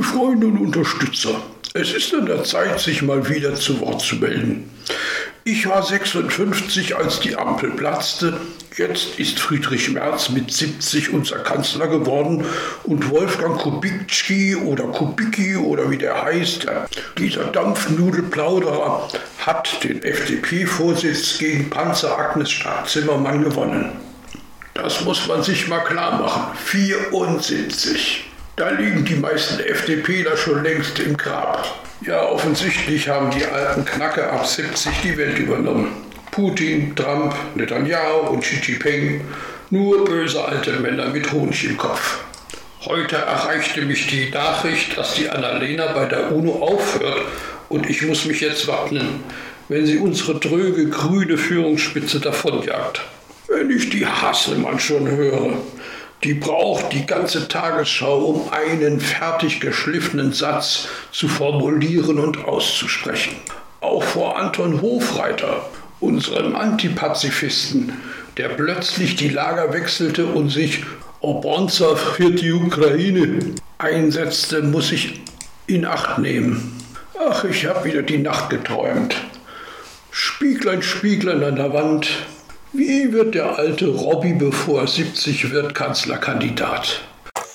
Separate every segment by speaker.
Speaker 1: Liebe Freunde und Unterstützer, es ist an der Zeit, sich mal wieder zu Wort zu melden. Ich war 56, als die Ampel platzte. Jetzt ist Friedrich Merz mit 70 unser Kanzler geworden und Wolfgang Kubicki oder wie der heißt, dieser Dampfnudelplauderer, hat den FDP-Vorsitz gegen Panzer Agnes Strack-Zimmermann gewonnen. Das muss man sich mal klar machen. 74. Da liegen die meisten FDPler schon längst im Grab. Ja, offensichtlich haben die alten Knacke ab 70 die Welt übernommen. Putin, Trump, Netanyahu und Xi Jinping, nur böse alte Männer mit Honig im Kopf. Heute erreichte mich die Nachricht, dass die Annalena bei der UNO aufhört und ich muss mich jetzt wappnen, wenn sie unsere dröge grüne Führungsspitze davonjagt. Wenn ich die Hasselmann schon höre. Die braucht die ganze Tagesschau, um einen fertig geschliffenen Satz zu formulieren und auszusprechen. Auch vor Anton Hofreiter, unserem Antipazifisten, der plötzlich die Lager wechselte und sich Orbonzer für die Ukraine einsetzte, muss ich in Acht nehmen. Ach, ich habe wieder die Nacht geträumt. Spieglein, Spieglein an der Wand. Wie wird der alte Robby, bevor er 70 wird, Kanzlerkandidat?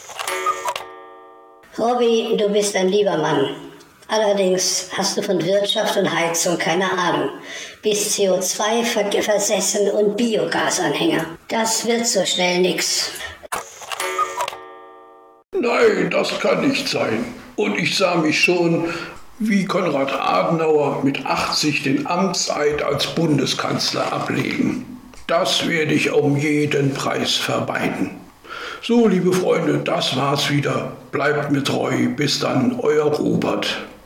Speaker 2: Robby, du bist ein lieber Mann. Allerdings hast du von Wirtschaft und Heizung keine Ahnung. Bist CO2 versessen und Biogasanhänger. Das wird so schnell nix.
Speaker 1: Nein, das kann nicht sein. Und ich sah mich schon, wie Konrad Adenauer mit 80 den Amtseid als Bundeskanzler ablegen. Das werde ich um jeden Preis vermeiden. So, liebe Freunde, das war's wieder. Bleibt mir treu. Bis dann, euer Robert.